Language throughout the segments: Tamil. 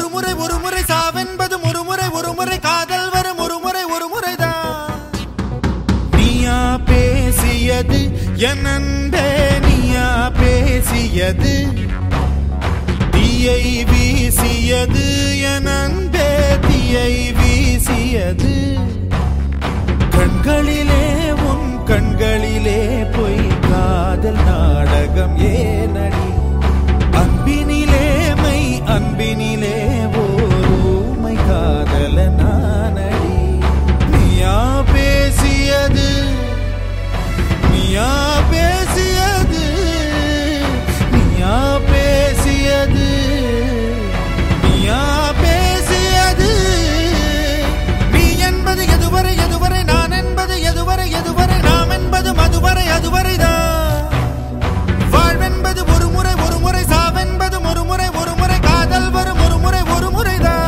ஒரு முறை சாவென்பது ஒரு முறை காதல் வரும் ஒரு முறைதான். நீயா பேசியது என் அன்பே, நீயா பேசியது, தீயை வீசியது என் அன்பே, தீயை வீசியது. கண்களிலே உன் கண்களிலே பொய் காதல் நாடகம் ஏனடி, அன்பினிலே மை அன்பினிலே ஓருமை காதல நானடி. நீயா பேசியது, நீயா பேசியது, நீயா பேசியது, நீயா பேசியது. நீ என்பது எதுவரை எதுவரை, நான் என்பது எதுவரை எதுவரை, நாம் என்பது மதுவரை அதுவரைதான். வாழ்வென்பது ஒரு முறை சாவென்பது ஒரு முறை காதல் வரும் ஒரு முறைதான்.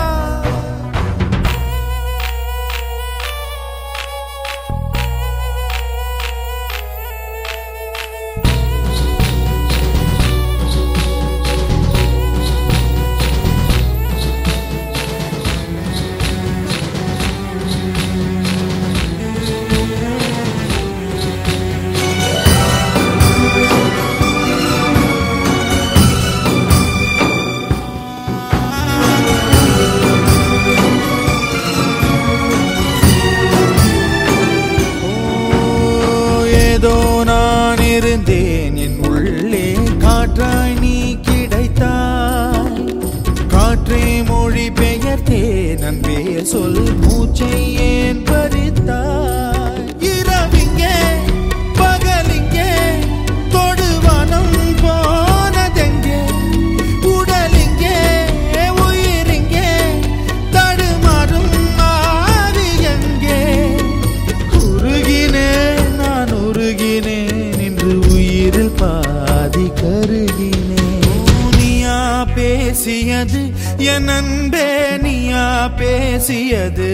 ஏதோ நான் இருந்தேன் என் உள்ளே, காற்றாய் நீ கிடைத்தாய். காற்றை மொழி பெயர்த்தேன் அன்பே, சொல் மூச்சை ஏன் பறித்தாய். இரவிங்கே பகலிங்கே தொடுவானம் போனதெங்கே, உடலிங்கே உயிரிங்கே தடுமாறும் ஆவி எங்கே. உருகினேன் நான் உருகினேன், இன்று உயிரில் பாதி கருகினேன். நீயா பேசியது என் அன்பே, நீயா பேசியது.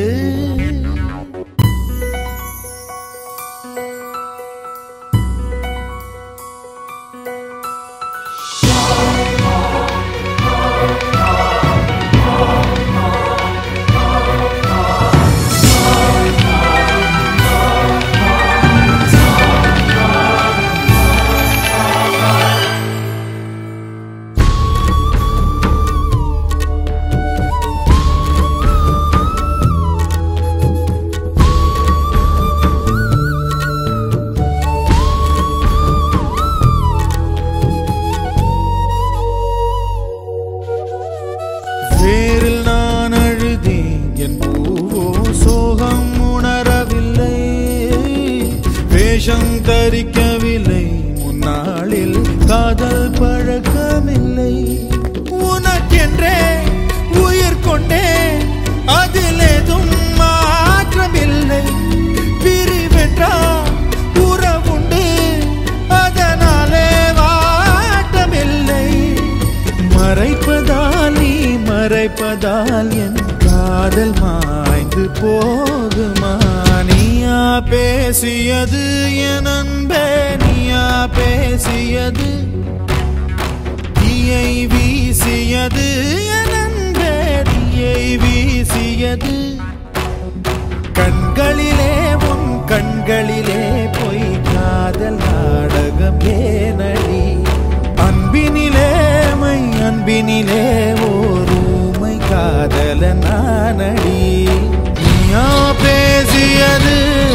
வேரில் நான் அழுதேன் என் பூவோ சோகம் உணரவில்லை, வேஷம் தரிக்கவில்லை, முன்னாளில் காதல் பழக்கமில்லை. உனக்கென்றே உயிர் கொண்டே அதில் ஏதும் மாற்றமில்லை. பிரிவென்றால் உறவுண்டு அதனாலே வாட்டமில்லை. மறைப்பதால் நீ மறைப்பதால் என் காதல் மாய்ந்து போகுமா. நீயா பேசியது என் அன்பே, நீயா பேசியது, தீயை வீசியது என் அன்பே, தீயை வீசியது. கண்களிலே உன் கண்களிலே பொய் காதல் நாடகம் ஏனடி, அன்பினிலே மை அன்பினிலே ஓருமை காதல நானடி. நீயா பேசியது